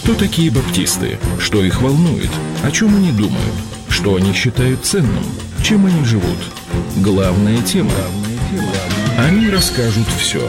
Кто такие баптисты? Что их волнует? О чем они думают? Что они считают ценным? Чем они живут? Главная тема. Они расскажут все.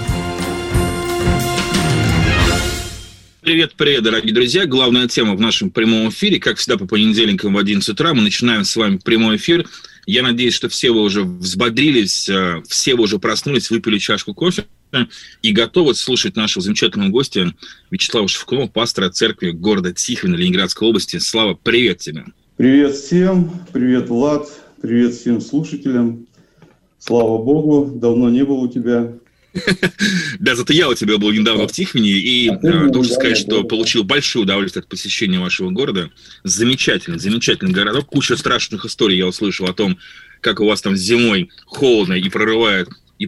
Привет, дорогие друзья. Главная тема в нашем прямом эфире. Как всегда, по понедельникам в 11 утра мы начинаем с вами прямой эфир. Я надеюсь, что все вы уже взбодрились, все вы уже проснулись, выпили чашку кофе и готовы слушать нашего замечательного гостя Вячеслава Шевкунова, пастора церкви города Тихвин Ленинградской области. Слава, привет тебе. Привет всем, привет, Влад, привет всем слушателям. Слава Богу, давно не был у тебя. Да, зато я у тебя был недавно в Тихвине, и должен сказать, что получил большое удовольствие от посещения вашего города. Замечательный городок. Куча страшных историй я услышал о том, как у вас там зимой холодно и прорывает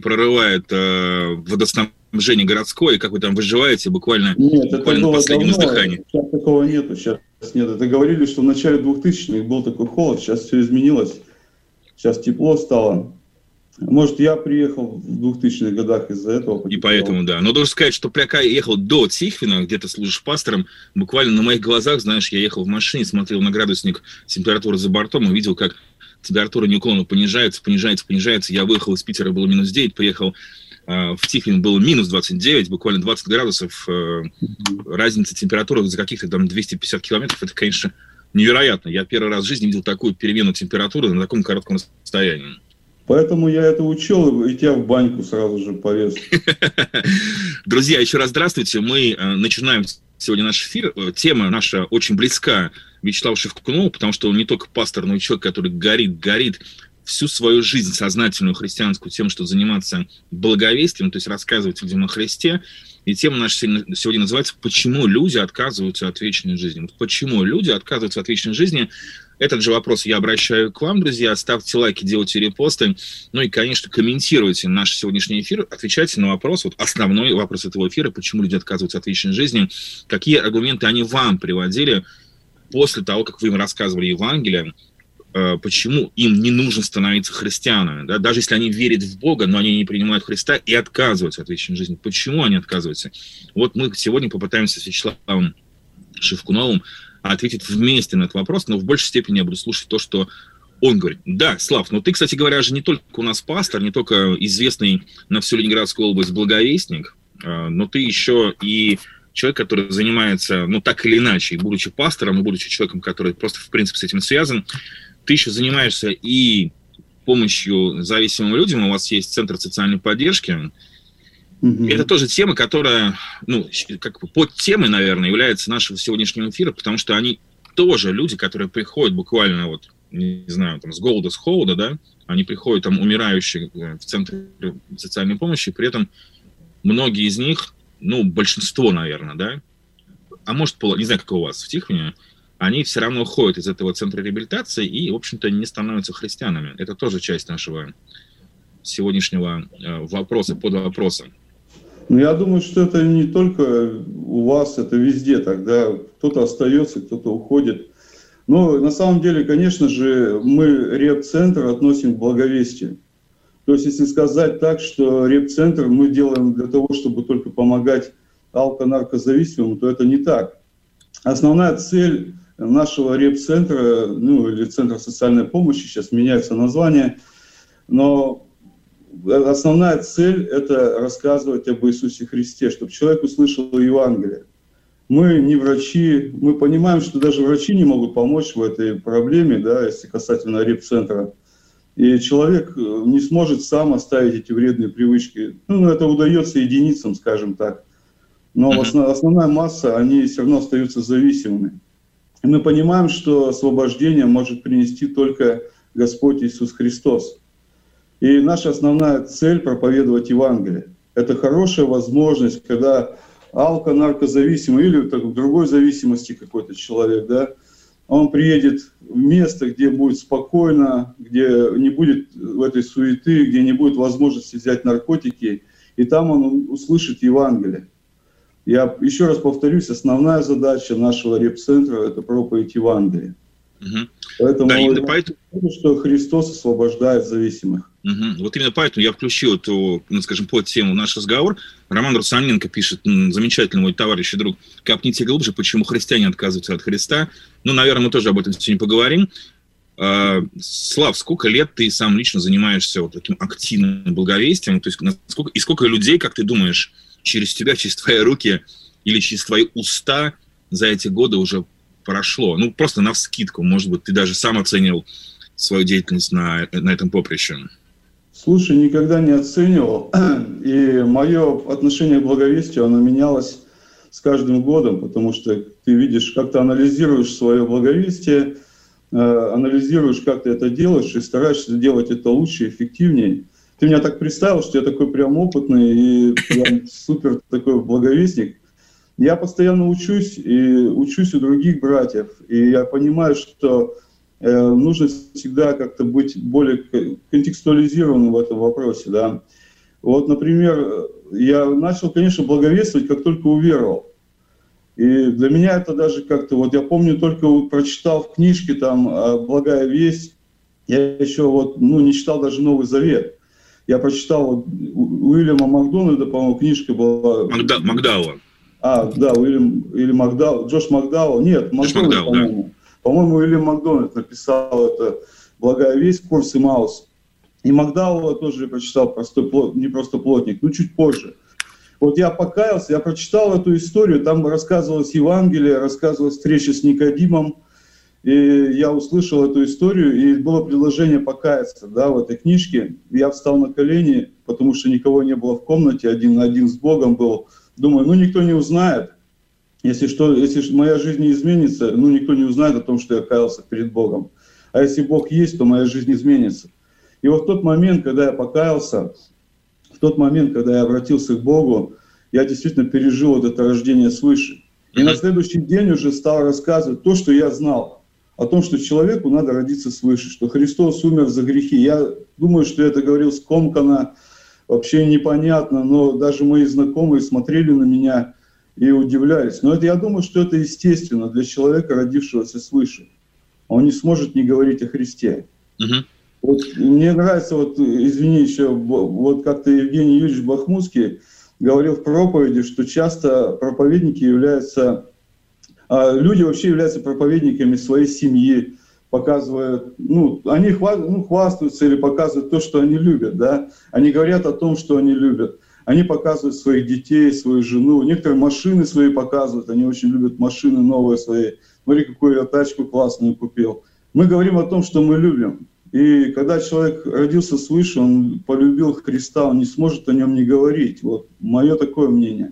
водоснабжение городское, и как вы там выживаете буквально на последнем издыхании. Сейчас такого нету, сейчас нет. Это говорили, что в начале 2000-х был такой холод, сейчас все изменилось, сейчас тепло стало. Может, я приехал в 2000-х годах из-за этого. И поэтому, да. Но должен сказать, что пока я ехал до Тихвина, где ты служишь пастором, буквально на моих глазах, знаешь, я ехал в машине, смотрел на градусник температуры за бортом и видел, как температура неуклонно понижается. Я выехал из Питера, было минус 9, приехал в Тихвин, было минус 29, буквально 20 градусов. Разница температуры за каких-то там 250 километров, это, конечно, невероятно. Я первый раз в жизни видел такую перемену температуры на таком коротком расстоянии. Поэтому я это учел и тебя в баньку сразу же повез. Друзья, еще раз здравствуйте. Мы начинаем сегодня наш эфир. Тема наша очень близка Вячеславу Шевкунову, потому что он не только пастор, но и человек, который горит всю свою жизнь сознательную христианскую тем, что заниматься благовестием, то есть рассказывать людям о Христе. И тема наша сегодня называется «Почему люди отказываются от вечной жизни?». Почему люди отказываются от вечной жизни? Этот же вопрос я обращаю к вам, друзья. Ставьте лайки, делайте репосты. Ну и, конечно, комментируйте наш сегодняшний эфир. Отвечайте на вопрос, вот основной вопрос этого эфира, почему люди отказываются от вечной жизни. Какие аргументы они вам приводили после того, как вы им рассказывали Евангелие, почему им не нужно становиться христианами. Да? Даже если они верят в Бога, но они не принимают Христа и отказываются от вечной жизни. Почему они отказываются? Вот мы сегодня попытаемся с Вячеславом Шевкуновым ответить вместе на этот вопрос, но в большей степени я буду слушать то, что он говорит. Да, Слав, ну ты, кстати говоря, же не только у нас пастор, не только известный на всю Ленинградскую область благовестник, но ты еще и человек, который занимается, ну так или иначе, и будучи пастором, и будучи человеком, который просто в принципе с этим связан, ты еще занимаешься и помощью зависимым людям, у вас есть Центр социальной поддержки. И это тоже тема, которая, ну, как бы под темой, наверное, является нашего сегодняшнего эфира, потому что они тоже люди, которые приходят буквально, вот, не знаю, там, с голода, с холода, да, они приходят там умирающие в Центр социальной помощи, при этом многие из них, ну, большинство, наверное, да, а может, не знаю, как у вас в Тихвине, они все равно уходят из этого центра реабилитации и, в общем-то, не становятся христианами. Это тоже часть нашего сегодняшнего вопроса, подвопроса. Ну, я думаю, что это не только у вас, это везде тогда. Кто-то остается, кто-то уходит. Но на самом деле, конечно же, мы реп-центр относим к благовестию. То есть, если сказать так, что реп-центр мы делаем для того, чтобы только помогать алко-наркозависимым, то это не так. Основная цель нашего реп-центра, ну или Центра социальной помощи, сейчас меняется название, но основная цель – это рассказывать об Иисусе Христе, чтобы человек услышал Евангелие. Мы не врачи, мы понимаем, что даже врачи не могут помочь в этой проблеме, да, если касательно реп-центра. И человек не сможет сам оставить эти вредные привычки. Ну, это удается единицам, скажем так. Но основная масса, они все равно остаются зависимыми. И мы понимаем, что освобождение может принести только Господь Иисус Христос. И наша основная цель – проповедовать Евангелие. Это хорошая возможность, когда алко-наркозависимый или в другой зависимости какой-то человек, да, он приедет в место, где будет спокойно, где не будет в этой суеты, где не будет возможности взять наркотики, и там он услышит Евангелие. Я еще раз повторюсь, основная задача нашего реп-центра – это проповедь Евангелия. Поэтому да, я думаю, что Христос освобождает зависимых. Вот именно поэтому я включил эту, скажем, под тему наш разговор. Роман Русаненко пишет, замечательный мой товарищ и друг, «Копните глубже, почему христиане отказываются от Христа». Ну, наверное, мы тоже об этом сегодня поговорим. Слав, сколько лет ты сам лично занимаешься вот таким активным благовестием? То есть сколько людей, как ты думаешь, через тебя, через твои руки или через твои уста за эти годы уже прошло? Ну, просто навскидку, может быть, ты даже сам оценил свою деятельность на этом поприще. Слушай, никогда не оценивал. И мое отношение к благовестию, оно менялось с каждым годом, потому что ты видишь, как ты анализируешь свое благовестие, анализируешь, как ты это делаешь, и стараешься делать это лучше, эффективнее. Ты меня так представил, что я такой прям опытный и прям супер такой благовестник. Я постоянно учусь, и учусь у других братьев. И я понимаю, что нужно всегда как-то быть более контекстуализированным в этом вопросе. Да? Вот, например, я начал, конечно, благовествовать, как только уверовал. И для меня это даже как-то, вот я помню, только прочитал в книжке там «Благая весть», я еще вот, не читал даже Новый Завет. Я прочитал вот, Уильяма Макдональда, по-моему, книжка была... Макдауэлла. Да, или Макдауэлл, Джош Макдауэлл. Нет, Макдональд, по-моему. Да. По-моему, Уильям Макдональд написал это «Благая весть», курс и Маус. И Макдауэлла тоже я прочитал, не просто плотник, чуть позже. Вот я покаялся, я прочитал эту историю, там рассказывалось Евангелие, рассказывалась встреча с Никодимом, и я услышал эту историю, и было предложение покаяться, да, в этой книжке. Я встал на колени, потому что никого не было в комнате, один на один с Богом был. Думаю, никто не узнает, если моя жизнь не изменится, никто не узнает о том, что я каялся перед Богом. А если Бог есть, то моя жизнь изменится. И вот в тот момент, когда я покаялся, в тот момент, когда я обратился к Богу, я действительно пережил вот это рождение свыше. И на следующий день уже стал рассказывать то, что я знал, о том, что человеку надо родиться свыше, что Христос умер за грехи. Я думаю, что я это говорил скомканно, вообще непонятно, но даже мои знакомые смотрели на меня и удивлялись. Но я думаю, что это естественно для человека, родившегося свыше. Он не сможет не говорить о Христе. Вот мне нравится, извини еще, как-то Евгений Юрьевич Бахмутский говорил в проповеди, что часто проповедники являются, люди вообще являются проповедниками своей семьи, показывая, они хвастаются или показывают то, что они любят, да, они говорят о том, что они любят, они показывают своих детей, свою жену, некоторые машины свои показывают, они очень любят машины новые свои, смотри, какую я тачку классную купил. Мы говорим о том, что мы любим. И когда человек родился свыше, он полюбил Христа, он не сможет о нем не говорить. Вот мое такое мнение.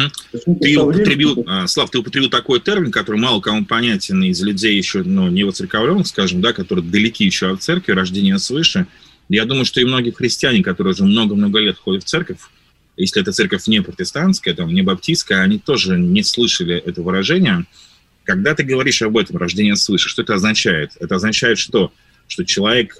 Ты употребил такой термин, который мало кому понятен из людей еще не воцерковленных, скажем, да, которые далеки еще от церкви, рождения свыше. Я думаю, что и многие христиане, которые уже много-много лет ходят в церковь, если эта церковь не протестантская, не баптистская, они тоже не слышали это выражение. Когда ты говоришь об этом, рождение свыше, что это означает? Это означает что? Что человек,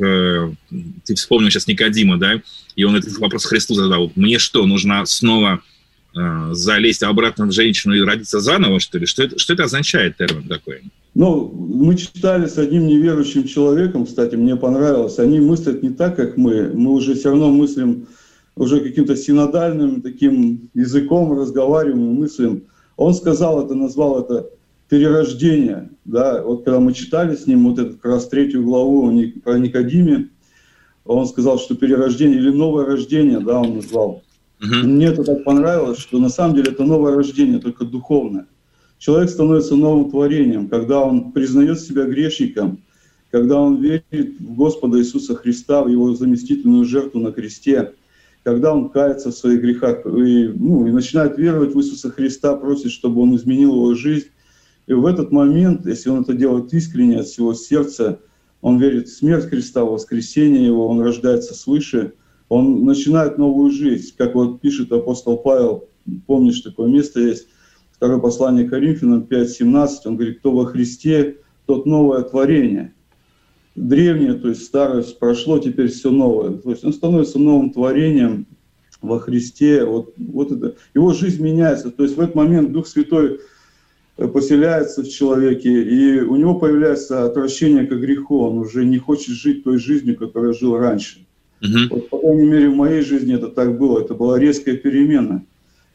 ты вспомнил сейчас Никодима, да, и он этот вопрос Христу задал. Мне что, нужно снова залезть обратно в женщину и родиться заново, что ли? Что это означает, термин такой? Мы читали с одним неверующим человеком, кстати, мне понравилось. Они мыслят не так, как мы. Мы уже все равно мыслим уже каким-то синодальным таким языком, разговариваем, мыслим. Он сказал это, назвал это перерождение, да, вот когда мы читали с ним эту как раз 3 главу про Никодиме, он сказал, что перерождение или новое рождение, да, он назвал. Мне это так понравилось, что на самом деле это новое рождение, только духовное. Человек становится новым творением, когда он признает себя грешником, когда он верит в Господа Иисуса Христа, в Его заместительную жертву на кресте, когда он кается в своих грехах и начинает веровать в Иисуса Христа, просит, чтобы Он изменил его жизнь. И в этот момент, если он это делает искренне от всего сердца, он верит в смерть Христа, в воскресение Его, он рождается свыше, он начинает новую жизнь. Как пишет апостол Павел, помнишь, такое место есть, 2 послание Коринфянам 5:17, он говорит, кто во Христе, тот новое творение. Древнее, то есть старое прошло, теперь все новое. То есть он становится новым творением во Христе, вот это. Его жизнь меняется. То есть в этот момент Дух Святой поселяется в человеке, и у него появляется отвращение к греху, он уже не хочет жить той жизнью, которой жил раньше. Вот, по крайней мере, в моей жизни это так было, это была резкая перемена.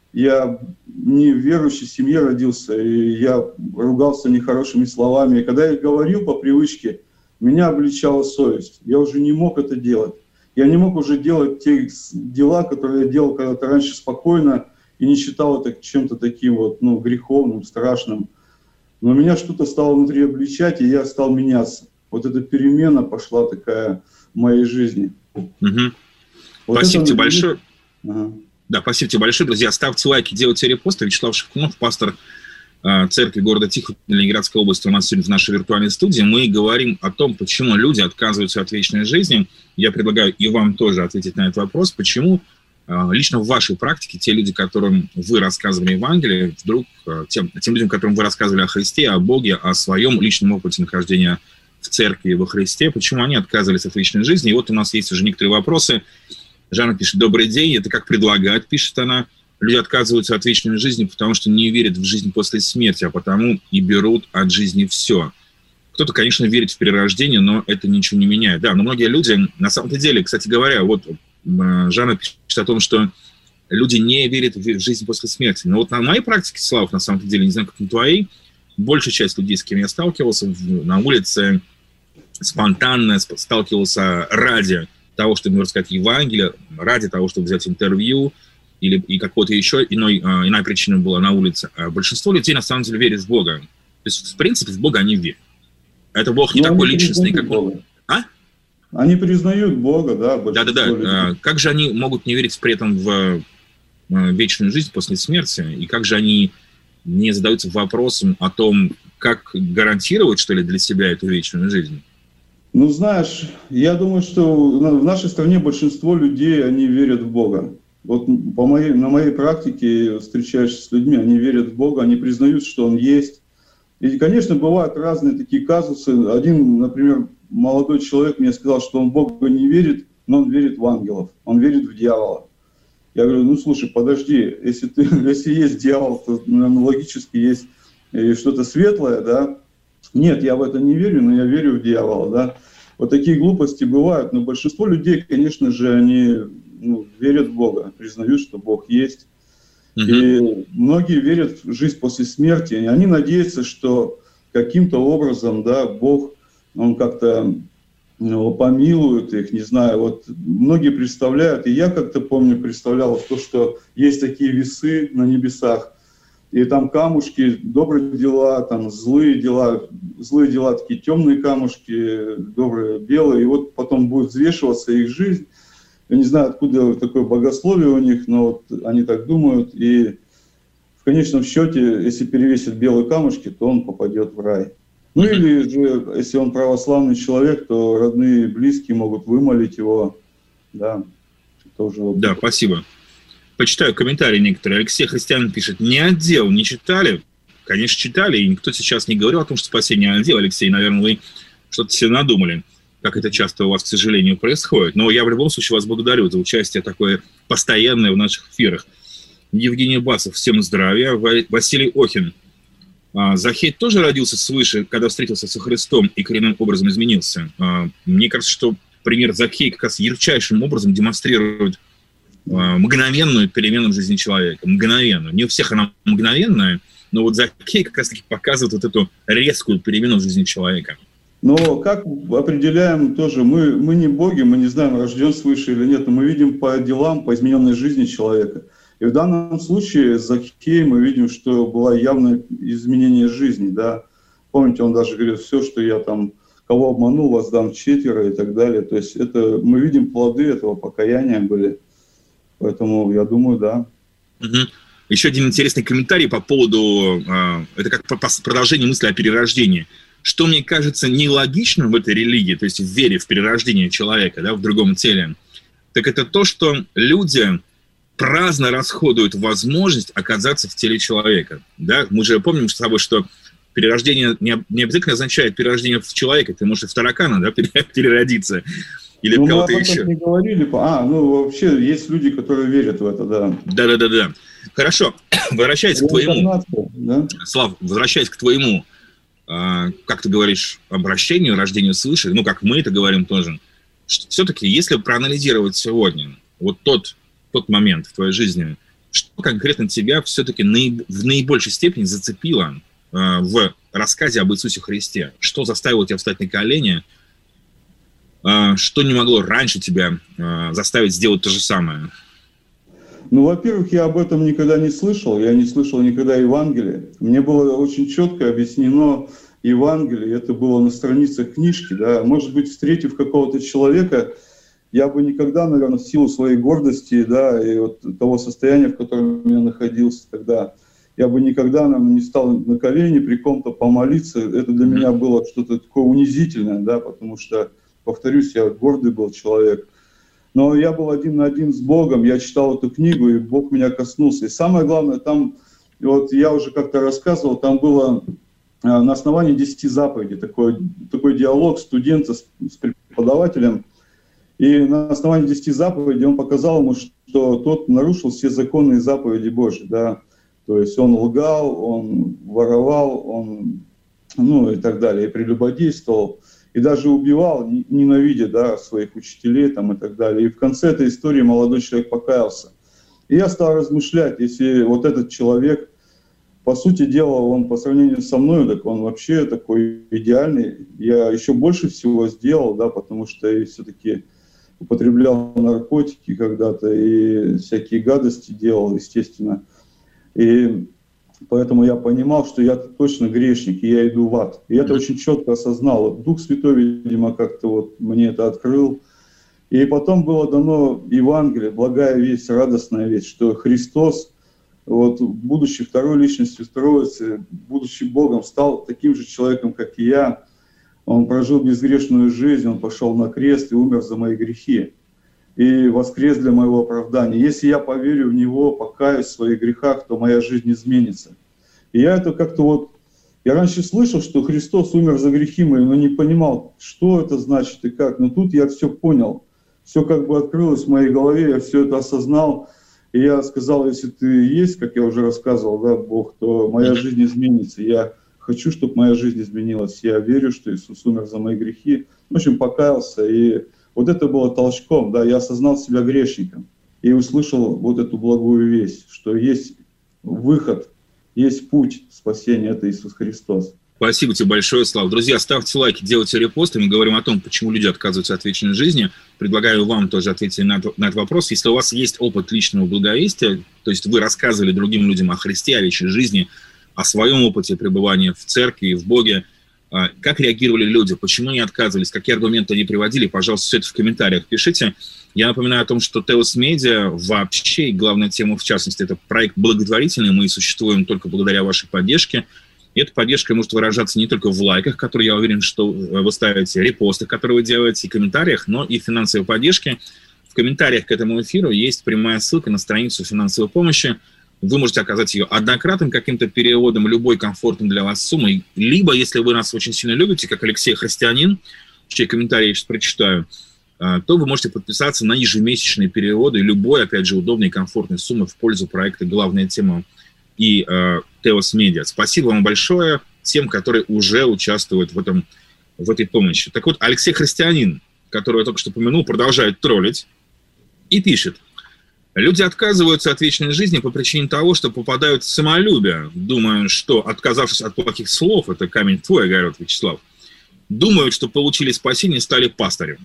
Я не в верующей семье родился, и я ругался нехорошими словами. И когда я говорил по привычке, меня обличала совесть. Я уже не мог это делать. Я не мог уже делать те дела, которые я делал когда-то раньше спокойно, и не считал это чем-то таким вот, греховным, страшным. Но меня что-то стало внутри обличать, и я стал меняться. Вот эта перемена пошла такая в моей жизни. Вот спасибо тебе большое. Да, спасибо тебе большое, друзья. Ставьте лайки, делайте репосты. Вячеслав Шевкунов, пастор церкви города Тихвин, Ленинградской области, у нас сегодня в нашей виртуальной студии. Мы говорим о том, почему люди отказываются от вечной жизни. Я предлагаю и вам тоже ответить на этот вопрос. Почему лично в вашей практике те люди, которым вы рассказывали Евангелие, вдруг тем людям, которым вы рассказывали о Христе, о Боге, о своем личном опыте нахождения в церкви во Христе, почему они отказывались от вечной жизни? И вот у нас есть уже некоторые вопросы. Жанна пишет: «Добрый день, это как предлагать», пишет она. Люди отказываются от вечной жизни, потому что не верят в жизнь после смерти, а потому и берут от жизни все. Кто-то, конечно, верит в перерождение, но это ничего не меняет. Да, но многие люди, на самом-то деле, кстати говоря, вот Жанна пишет о том, что люди не верят в жизнь после смерти. Но вот на моей практике, Слав, на самом-то деле, не знаю, как на твоей, большая часть людей, с кем я сталкивался на улице, спонтанно сталкивался ради того, чтобы рассказать Евангелие, ради того, чтобы взять интервью, или и какой-то еще иная причина была на улице. А большинство людей на самом деле верит в Бога. То есть, в принципе, в Бога они верят. Это Бог не такой личностный, как он. А? Они признают Бога, да. Да. Как же они могут не верить при этом в вечную жизнь после смерти? И как же они не задаются вопросом о том, как гарантировать, что ли, для себя эту вечную жизнь? Ну, знаешь, я думаю, что в нашей стране большинство людей, они верят в Бога. Вот на моей практике, встречаешься с людьми, они верят в Бога, они признают, что Он есть. И, конечно, бывают разные такие казусы. Один, например, молодой человек мне сказал, что он в Бога не верит, но он верит в ангелов, он верит в дьявола. Я говорю: слушай, подожди, если есть дьявол, то, наверное, логически есть что-то светлое, да? Нет, я в это не верю, но я верю в дьявола, да? Вот такие глупости бывают, но большинство людей, конечно же, они верят в Бога, признают, что Бог есть. И многие верят в жизнь после смерти, и они надеются, что каким-то образом, да, Бог, Он как-то помилует их, не знаю. Вот многие представляют, и я как-то помню, представлял то, что есть такие весы на небесах, и там камушки, добрые дела, там злые дела такие темные камушки, добрые белые, и вот потом будет взвешиваться их жизнь. Я не знаю, откуда такое богословие у них, но вот они так думают, и в конечном счете, если перевесит белые камушки, то он попадет в рай. Ну или же, если он православный человек, то родные и близкие могут вымолить его, да, тоже. Да, спасибо. Почитаю комментарии некоторые. Алексей Христиан пишет: «Не отдел, не читали?» Конечно, читали, и никто сейчас не говорил о том, что спасение отдел. Алексей, наверное, вы что-то себе надумали, как это часто у вас, к сожалению, происходит. Но я в любом случае вас благодарю за участие такое постоянное в наших эфирах. Евгений Басов, всем здравия. Василий Охин. Захей тоже родился свыше, когда встретился со Христом и коренным образом изменился. Мне кажется, что пример Захея как раз ярчайшим образом демонстрирует мгновенную перемену в жизни человека. Мгновенную. Не у всех она мгновенная, но вот Захей как раз-таки показывает вот эту резкую перемену в жизни человека. Но как определяем тоже, мы не боги, мы не знаем, рожден свыше или нет, но мы видим по делам, по измененной жизни человека. И в данном случае с Захеем мы видим, что было явное изменение жизни. Да? Помните, он даже говорит: все, что я там, кого обманул, воздам вчетверо и так далее. То есть это, мы видим плоды этого покаяния были. Поэтому я думаю, да. Еще один интересный комментарий по поводу, это как продолжение мысли о перерождении. Что мне кажется нелогичным в этой религии, то есть в вере в перерождение человека, да, в другом теле, так это то, что люди праздно расходуют возможность оказаться в теле человека. Да? Мы же помним с тобой, что перерождение не обязательно означает перерождение в человека. Ты можешь и в таракана, да, переродиться. Или мы кого-то об этом еще? не говорили. Вообще есть люди, которые верят в это, да. Да. Хорошо, возвращаясь к твоему, да? Слав, возвращаясь к твоему, как ты говоришь, обращению, рождению свыше, как мы это говорим тоже, все-таки, если проанализировать сегодня вот тот момент в твоей жизни, что конкретно тебя все-таки в наибольшей степени зацепило в рассказе об Иисусе Христе? Что заставило тебя встать на колени? Что не могло раньше тебя заставить сделать то же самое? Во-первых, я об этом никогда не слышал. Я не слышал никогда Евангелия. Мне было очень четко объяснено Евангелие. Это было на страницах книжки. Да. Может быть, встретив какого-то человека, я бы никогда, наверное, в силу своей гордости, да, и вот того состояния, в котором я находился тогда, я бы никогда, наверное, не стал на колени при ком-то помолиться. Это для меня было что-то такое унизительное, да, потому что, повторюсь, я гордый был человек. Но я был один на один с Богом, я читал эту книгу, и Бог меня коснулся. И самое главное, там, вот я уже как-то рассказывал, там было на основании 10 заповедей такой диалог студента с преподавателем. И на основании 10 заповедей он показал ему, что тот нарушил все законные заповеди Божьи. Да? То есть он лгал, он воровал, он, и так далее, и прелюбодействовал. И даже убивал, ненавидя, да, своих учителей там, и так далее. И в конце этой истории молодой человек покаялся. И я стал размышлять, если вот этот человек, по сути дела, он по сравнению со мной, так он вообще такой идеальный. Я еще больше всего сделал, да, потому что я все-таки употреблял наркотики когда-то и всякие гадости делал, естественно. И поэтому я понимал, что я точно грешник, и я иду в ад. И это очень четко осознал. Дух Святой, видимо, как-то вот мне это открыл. И потом было дано Евангелие, благая весть, радостная весть, что Христос, вот, будучи второй личностью Троицы, будучи Богом, стал таким же человеком, как и я. Он прожил безгрешную жизнь, он пошел на крест и умер за мои грехи. И воскрес для моего оправдания. Если я поверю в Него, покаюсь в своих грехах, то моя жизнь изменится. И я это как-то вот... Я раньше слышал, что Христос умер за грехи мои, но не понимал, что это значит и как. Но тут я все понял. Все как бы открылось в моей голове, я все это осознал. И я сказал, если ты есть, как я уже рассказывал, да, Бог, то моя жизнь изменится. Я хочу, чтобы моя жизнь изменилась. Я верю, что Иисус умер за мои грехи. В общем, покаялся. И вот это было толчком, да, я осознал себя грешником и услышал вот эту благую весть, что есть выход, есть путь спасения, это Иисус Христос. Спасибо тебе большое, Слав. Друзья, ставьте лайки, делайте репосты. Мы говорим о том, почему люди отказываются от вечной жизни. Предлагаю вам тоже ответить на этот вопрос. Если у вас есть опыт личного благовестия, то есть вы рассказывали другим людям о Христе, о вечной жизни, о своем опыте пребывания в церкви, в Боге, как реагировали люди, почему они отказывались, какие аргументы они приводили, пожалуйста, все это в комментариях пишите. Я напоминаю о том, что Teos Media вообще, и главная тема в частности, это проект благотворительный, мы существуем только благодаря вашей поддержке. И эта поддержка может выражаться не только в лайках, которые, я уверен, что вы ставите, репостах, которые вы делаете, и комментариях, но и в финансовой поддержке. В комментариях к этому эфиру есть прямая ссылка на страницу финансовой помощи. Вы можете оказать ее однократным каким-то переводом, любой комфортной для вас суммой. Либо, если вы нас очень сильно любите, как Алексей Христианин, чей комментарий я сейчас прочитаю, то вы можете подписаться на ежемесячные переводы любой, опять же, удобной и комфортной суммы в пользу проекта «Главная тема» и Teos Media. Спасибо вам большое тем, которые уже участвуют в этой помощи. Так вот, Алексей Христианин, которого я только что упомянул, продолжает троллить и пишет: люди отказываются от вечной жизни по причине того, что попадают в самолюбие, думая, что, отказавшись от плохих слов, это камень твой, огород, Вячеслав, думают, что получили спасение и стали пастырем.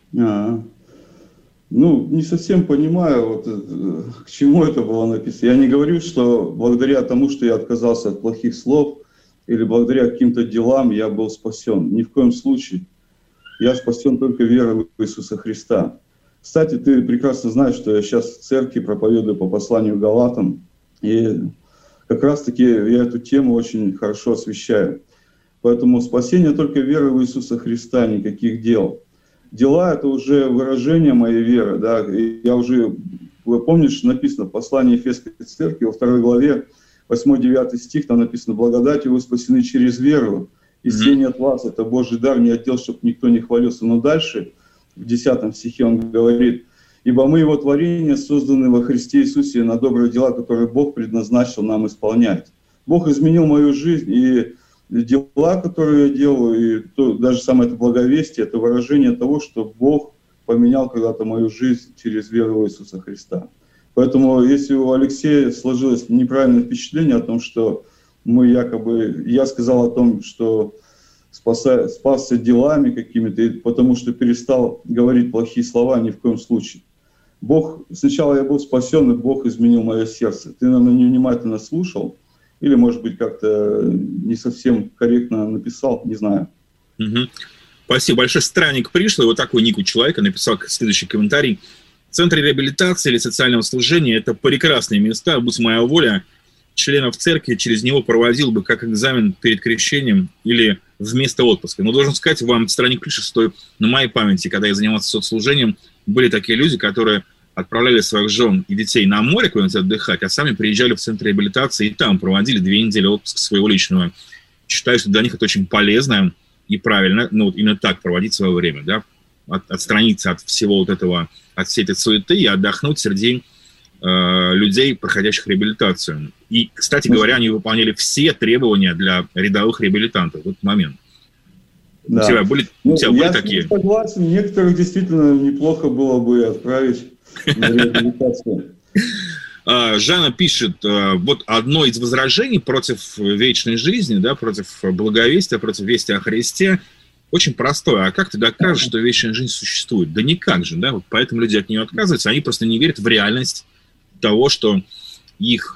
Не совсем понимаю, к чему это было написано. Я не говорю, что благодаря тому, что я отказался от плохих слов, или благодаря каким-то делам я был спасен. Ни в коем случае. Я спасен только верой в Иисуса Христа. Кстати, ты прекрасно знаешь, что я сейчас в церкви проповедую по посланию Галатам, и как раз-таки я эту тему очень хорошо освещаю. Поэтому спасение только верой в Иисуса Христа, никаких дел. Дела – это уже выражение моей веры. Да? И я уже, вы помните, написано в послании Ефесской церкви, во 2 главе, 8-9 стих, там написано: «Благодатью вы спасены через веру, и сие не от вас, это Божий дар, не отдел, чтобы никто не хвалился». Но дальше в 10 стихе он говорит: «Ибо мы Его творение, созданы во Христе Иисусе на добрые дела, которые Бог предназначил нам исполнять». Бог изменил мою жизнь, и дела, которые я делаю, и даже самое это благовестие, это выражение того, что Бог поменял когда-то мою жизнь через веру в Иисуса Христа. Поэтому, если у Алексея сложилось неправильное впечатление о том, что я сказал о том, что спасся делами какими-то, потому что перестал говорить плохие слова, ни в коем случае. Сначала я был спасен, и Бог изменил мое сердце. Ты, наверное, невнимательно слушал, или, может быть, как-то не совсем корректно написал, не знаю. Угу. Спасибо большое. Странник пришлый, вот такой ник у человека, написал следующий комментарий. Центры реабилитации или социального служения – это прекрасные места, будь моя воля, членов церкви через него проводил бы как экзамен перед крещением или вместо отпуска. Но должен сказать вам, странник пишет, что на моей памяти, когда я занимался соцслужением, были такие люди, которые отправляли своих жен и детей на море куда-нибудь отдыхать, а сами приезжали в центр реабилитации и там проводили 2 недели отпуска своего личного. Считаю, что для них это очень полезно и правильно, вот именно так проводить свое время, да, отстраниться от всего вот этого, от всей этой суеты и отдохнуть среди людей, проходящих реабилитацию. И, кстати говоря, они выполняли все требования для рядовых реабилитантов в этот момент. Да. У тебя были такие? Я согласен, некоторых действительно неплохо было бы отправить на реабилитацию. Жанна пишет, вот одно из возражений против вечной жизни, да, против благовестия, против вести о Христе, очень простое. А как ты докажешь, что вечная жизнь существует? Да никак же, да, вот поэтому люди от нее отказываются, они просто не верят в реальность того, что их,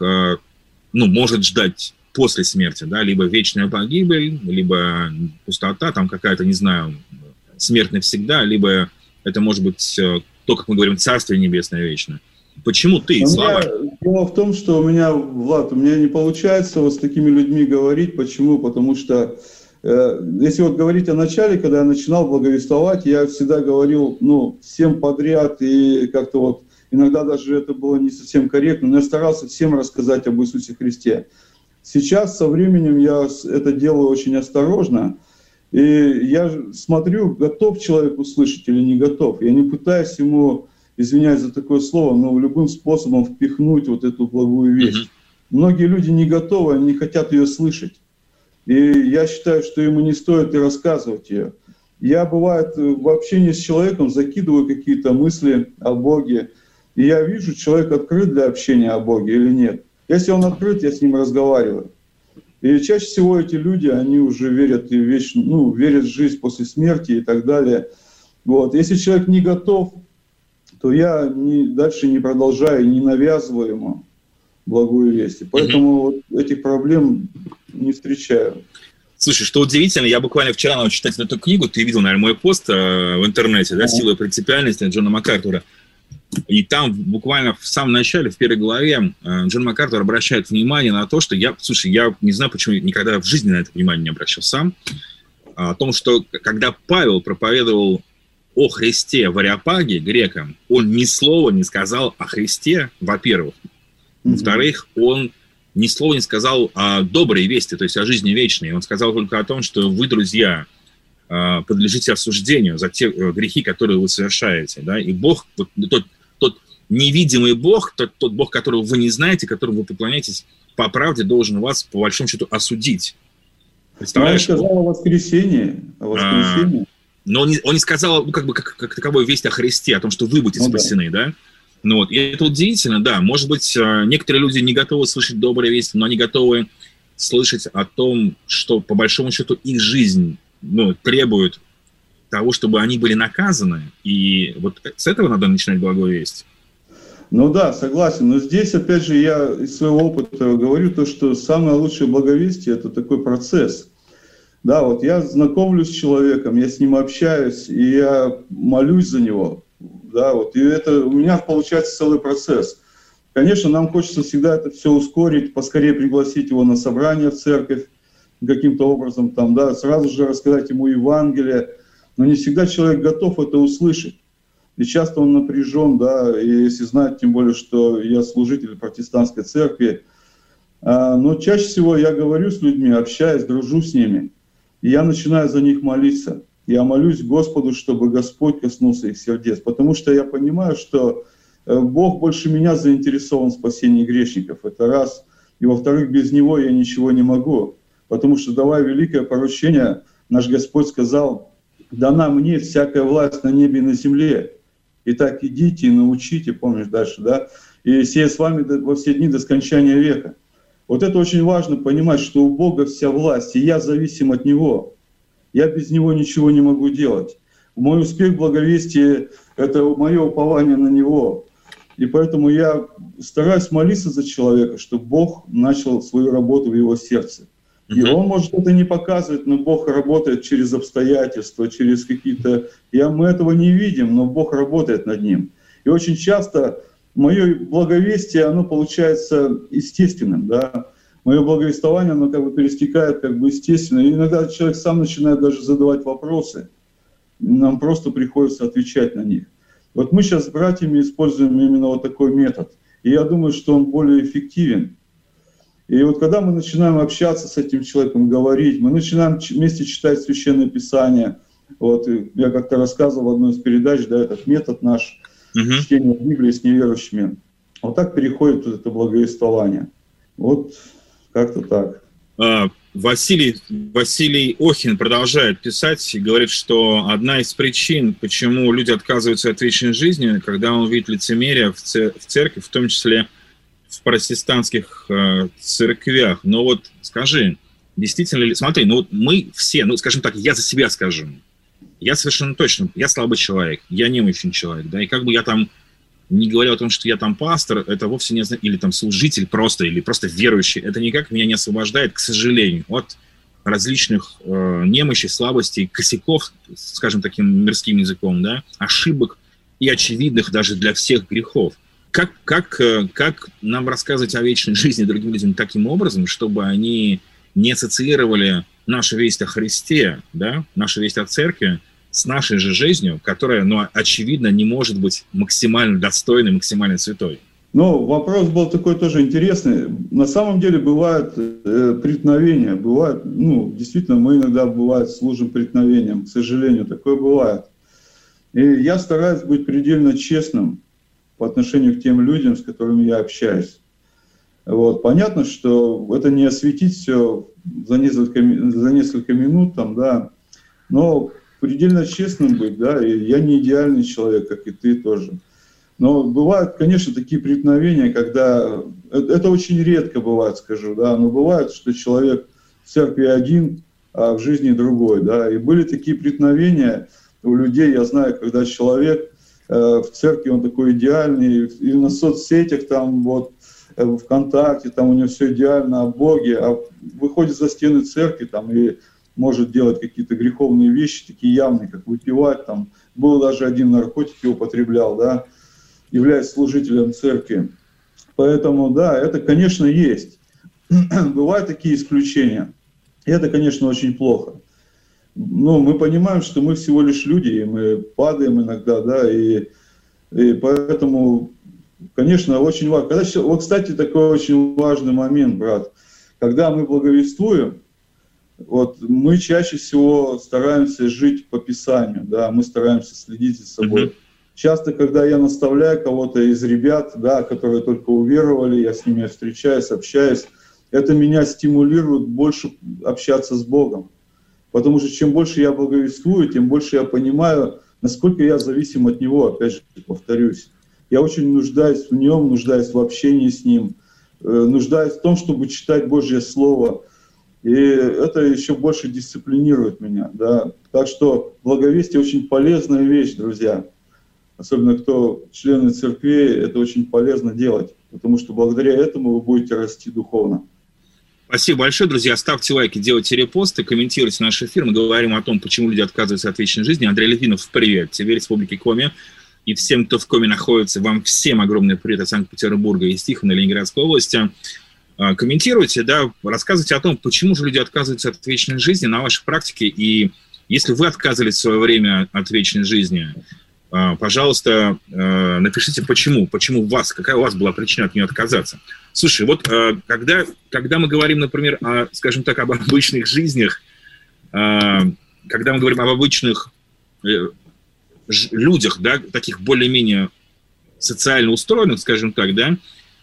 может ждать после смерти, да, либо вечная погибель, либо пустота, там какая-то, не знаю, смерть навсегда, либо это может быть то, как мы говорим, Царствие Небесное вечное. Почему ты, Слава? Дело в том, что Влад, у меня не получается вот с такими людьми говорить. Почему? Потому что, если вот говорить о начале, когда я начинал благовествовать, я всегда говорил, всем подряд, и как-то вот, иногда даже это было не совсем корректно, но я старался всем рассказать об Иисусе Христе. Сейчас, со временем, я это делаю очень осторожно, и я смотрю, готов человек услышать или не готов. Я не пытаюсь ему, извиняюсь за такое слово, но любым способом впихнуть вот эту благую весть. Многие люди не готовы, они не хотят ее слышать. И я считаю, что ему не стоит и рассказывать ее. Я, бывает, в общении с человеком закидываю какие-то мысли о Боге, и я вижу, человек открыт для общения о Боге или нет. Если он открыт, я с ним разговариваю. И чаще всего эти люди, они уже верят в верят в жизнь после смерти и так далее. Вот. Если человек не готов, то я дальше не продолжаю, не навязываю ему благую весть. Поэтому вот этих проблем не встречаю. Слушай, что удивительно, я буквально вчера начал читать эту книгу, ты видел, наверное, мой пост в интернете, да, «Сила принципиальности» Джона МакАртура. И там буквально в самом начале, в первой главе, Джон МакАртур обращает внимание на то, что я не знаю, почему никогда в жизни на это внимание не обращал сам, о том, что когда Павел проповедовал о Христе в Ареопаге грекам, он ни слова не сказал о Христе, во-первых. Во-вторых, он ни слова не сказал о доброй вести, то есть о жизни вечной. Он сказал только о том, что вы, друзья, подлежите осуждению за те грехи, которые вы совершаете. Да? И Бог, тот невидимый Бог, тот Бог, которого вы не знаете, которому вы поклоняетесь, по правде должен вас, по большому счету, осудить. Представляешь? Он сказал о воскресении. Но он не сказал, как таковой весть о Христе, о том, что вы будете спасены, да? И это удивительно, да. Может быть, некоторые люди не готовы слышать добрые вести, но они готовы слышать о том, что, по большому счету, их жизнь требует того, чтобы они были наказаны. И вот с этого надо начинать благую весть. Да, согласен. Но здесь, опять же, я из своего опыта говорю то, что самое лучшее благовестие – это такой процесс. Да, вот я знакомлюсь с человеком, я с ним общаюсь, и я молюсь за него. Да, вот, и это у меня получается целый процесс. Конечно, нам хочется всегда это все ускорить, поскорее пригласить его на собрание в церковь, каким-то образом там, да, сразу же рассказать ему Евангелие. Но не всегда человек готов это услышать. И часто он напряжен, да, и если знать, тем более, что я служитель протестантской церкви. Но чаще всего я говорю с людьми, общаюсь, дружу с ними. И я начинаю за них молиться. Я молюсь Господу, чтобы Господь коснулся их сердец, потому что я понимаю, что Бог больше меня заинтересован в спасении грешников. Это раз. И во-вторых, без Него я ничего не могу. Потому что, давая великое поручение, наш Господь сказал: «Дана мне всякая власть на небе и на земле. Итак, идите и научите», помнишь дальше, да? «И сея с вами во все дни до скончания века». Вот это очень важно понимать, что у Бога вся власть, и я зависим от Него. Я без Него ничего не могу делать. Мой успех в благовестии – это мое упование на Него. И поэтому я стараюсь молиться за человека, чтобы Бог начал свою работу в его сердце. И он может это не показывать, но Бог работает через обстоятельства, через какие-то... Мы этого не видим, но Бог работает над ним. И очень часто мое благовестие, оно получается естественным, да. Мое благовествование, оно как бы перестекает как бы естественно. И иногда человек сам начинает даже задавать вопросы. Нам просто приходится отвечать на них. Вот мы сейчас с братьями используем именно вот такой метод. И я думаю, что он более эффективен. И вот когда мы начинаем общаться с этим человеком, говорить, мы начинаем вместе читать Священное Писание. Вот я как-то рассказывал в одной из передач, да, этот метод наш, чтения Библии с неверующими. Вот так переходит вот это благовествование. Вот как-то так. Василий Охин продолжает писать и говорит, что одна из причин, почему люди отказываются от вечной жизни, когда он видит лицемерие в церкви, в том числе в протестантских церквях. Но вот скажи, действительно ли... Смотри, ну вот мы все, ну скажем так, я за себя скажу. Я совершенно точно, я слабый человек, я немощный человек, да, и как бы я там не говорю о том, что я там пастор, это вовсе не или там служитель просто, или просто верующий, это никак меня не освобождает, к сожалению, от различных немощей, слабостей, косяков, скажем таким мирским языком, да, ошибок и очевидных даже для всех грехов. Как нам рассказывать о вечной жизни другим людям таким образом, чтобы они не ассоциировали нашу весть о Христе, да, нашу весть о церкви с нашей же жизнью, которая, ну, очевидно, не может быть максимально достойной, максимально святой? Ну, вопрос был такой тоже интересный. На самом деле бывают преткновения, бывают, ну, действительно, мы иногда, бывает, служим преткновением, к сожалению, такое бывает. И я стараюсь быть предельно честным по отношению к тем людям, с которыми я общаюсь. Вот. Понятно, что это не осветить все за несколько минут, там, да, но предельно честным быть, да, и я не идеальный человек, как и ты тоже. Но бывают, конечно, такие преткновения, когда, это очень редко бывает, скажу, да, но бывает, что человек в церкви один, а в жизни другой, да, и были такие преткновения у людей, я знаю, когда человек в церкви, он такой идеальный, и на соцсетях, там, вот, ВКонтакте, там у него все идеально о Боге, а выходит за стены церкви, там, и может делать какие-то греховные вещи, такие явные, как выпивать, там, был даже один наркотики употреблял, да, являясь служителем церкви. Поэтому, да, это, конечно, есть. Бывают такие исключения. И это, конечно, очень плохо. Но мы понимаем, что мы всего лишь люди, и мы падаем иногда, да, и поэтому, конечно, очень важно. Вот, кстати, такой очень важный момент, брат. Когда мы благовествуем, вот, мы чаще всего стараемся жить по Писанию, да, мы стараемся следить за собой. Часто, когда я наставляю кого-то из ребят, да, которые только уверовали, я с ними встречаюсь, общаюсь, это меня стимулирует больше общаться с Богом. Потому что чем больше я благовествую, тем больше я понимаю, насколько я зависим от Него, опять же, повторюсь. Я очень нуждаюсь в Нем, нуждаюсь в общении с Ним, нуждаюсь в том, чтобы читать Божье Слово. И это еще больше дисциплинирует меня, да. Так что благовестие очень полезная вещь, друзья. Особенно кто члены церкви, это очень полезно делать, потому что благодаря этому вы будете расти духовно. Спасибо большое, друзья. Ставьте лайки, делайте репосты, комментируйте наш эфир. Мы говорим о том, почему люди отказываются от вечной жизни. Андрей Литвинов, привет тебе, Республики Коми. И всем, кто в Коми находится, вам всем огромный привет от Санкт-Петербурга и Тихона, Ленинградской области. Комментируйте, да, рассказывайте о том, почему же люди отказываются от вечной жизни на вашей практике. И если вы отказывались в свое время от вечной жизни, пожалуйста, напишите, почему у вас, какая у вас была причина от нее отказаться. Слушай, вот когда мы говорим, например, скажем так, об обычных жизнях, когда мы говорим об обычных людях, да, таких более-менее социально устроенных, скажем так, да,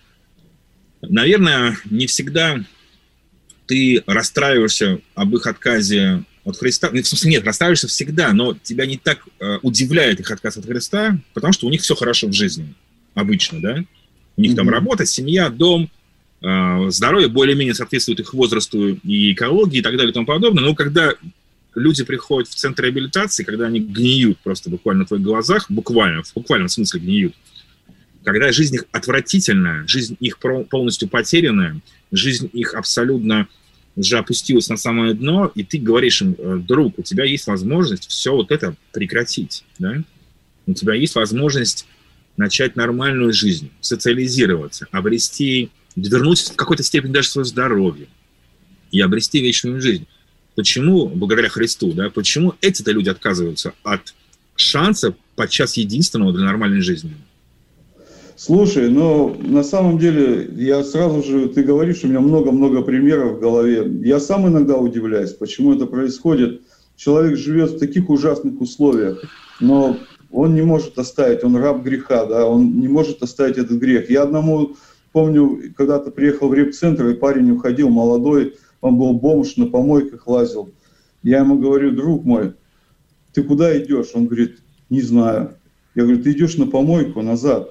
наверное, не всегда ты расстраиваешься об их отказе от Христа. В смысле, нет, расстраиваешься всегда, но тебя не так удивляет их отказ от Христа, потому что у них все хорошо в жизни, обычно, да. У них там работа, семья, дом, здоровье более-менее соответствует их возрасту и экологии и так далее и тому подобное. Но когда люди приходят в центр реабилитации, когда они гниют просто буквально на твоих глазах, в буквальном смысле гниют, когда жизнь их отвратительная, жизнь их полностью потерянная, жизнь их абсолютно уже опустилась на самое дно, и ты говоришь им: друг, у тебя есть возможность все вот это прекратить, да? У тебя есть возможность начать нормальную жизнь, социализироваться, вернуть в какой-то степени даже свое здоровье и обрести вечную жизнь. Почему, благодаря Христу, да, почему эти-то люди отказываются от шанса подчас единственного для нормальной жизни? Слушай, но на самом деле я сразу же, ты говоришь, у меня много-много примеров в голове. Я сам иногда удивляюсь, почему это происходит. Человек живет в таких ужасных условиях, но он не может оставить, он раб греха, да, он не может оставить этот грех. Я одному помню, когда-то приехал в реп-центр, и парень уходил молодой, он был бомж, на помойках лазил. Я ему говорю: друг мой, ты куда идешь? Он говорит: не знаю. Я говорю: ты идешь на помойку назад.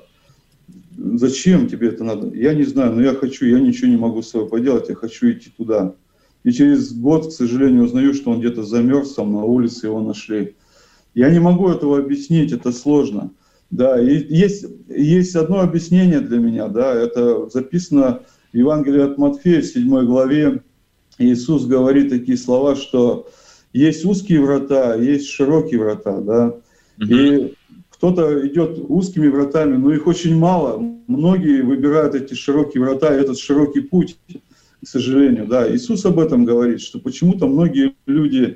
Зачем тебе это надо? Я не знаю, но я хочу, я ничего не могу с собой поделать, я хочу идти туда. И через год, к сожалению, узнаю, что он где-то замерз, там на улице его нашли. Я не могу этого объяснить, это сложно. Да, и есть одно объяснение для меня, да, это записано в Евангелии от Матфея, в 7 главе. Иисус говорит такие слова, что есть узкие врата, есть широкие врата, да. И кто-то идет узкими вратами, но их очень мало. Многие выбирают эти широкие врата, и этот широкий путь, к сожалению, да. Иисус об этом говорит, что почему-то многие люди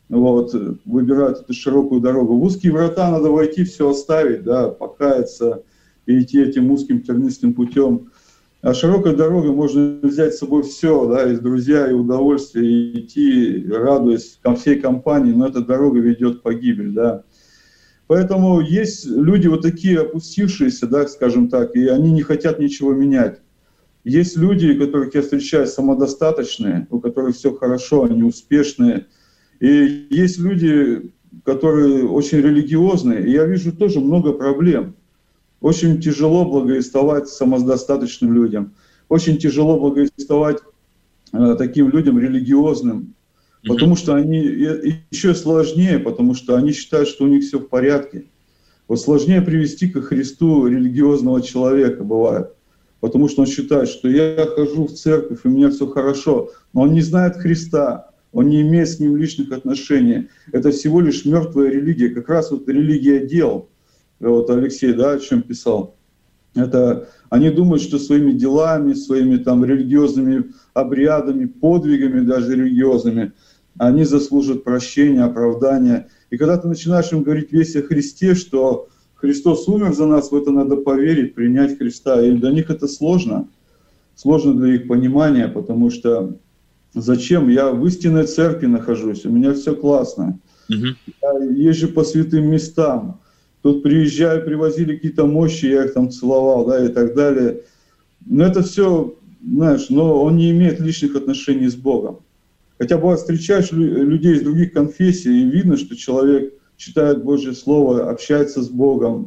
выбирают эту широкую дорогу. В узкие врата надо войти, все оставить, да, покаяться и идти этим узким тернистым путем. А широкой дорогой можно взять с собой все, да, и друзья, и удовольствие, и идти, радуясь всей компании, но эта дорога ведет в погибель, да. Поэтому есть люди вот такие опустившиеся, да, скажем так, и они не хотят ничего менять. Есть люди, которых я встречаю, самодостаточные, у которых все хорошо, они успешные. И есть люди, которые очень религиозные, и я вижу тоже много проблем. Очень тяжело благовествовать самодостаточным людям. Очень тяжело благовествовать таким людям религиозным. Потому что они еще сложнее, потому что они считают, что у них все в порядке. Вот сложнее привести ко Христу религиозного человека бывает. Потому что он считает, что я хожу в церковь, и у меня все хорошо. Но он не знает Христа, он не имеет с ним личных отношений. Это всего лишь мертвая религия. Как раз вот религия дел. Вот Алексей, да, о чем писал. Это они думают, что своими делами, своими там религиозными обрядами, подвигами даже религиозными, они заслужат прощения, оправдания. И когда ты начинаешь им говорить весь о Христе, что Христос умер за нас, в это надо поверить, принять Христа. И для них это сложно. Сложно для их понимания, потому что зачем? Я в истинной церкви нахожусь, у меня все классно. Я езжу по святым местам. Тут приезжаю, привозили какие-то мощи, я их там целовал, да, и так далее. Но это все, знаешь, но он не имеет личных отношений с Богом. Хотя бывает, встречаешь людей из других конфессий, и видно, что человек читает Божье Слово, общается с Богом,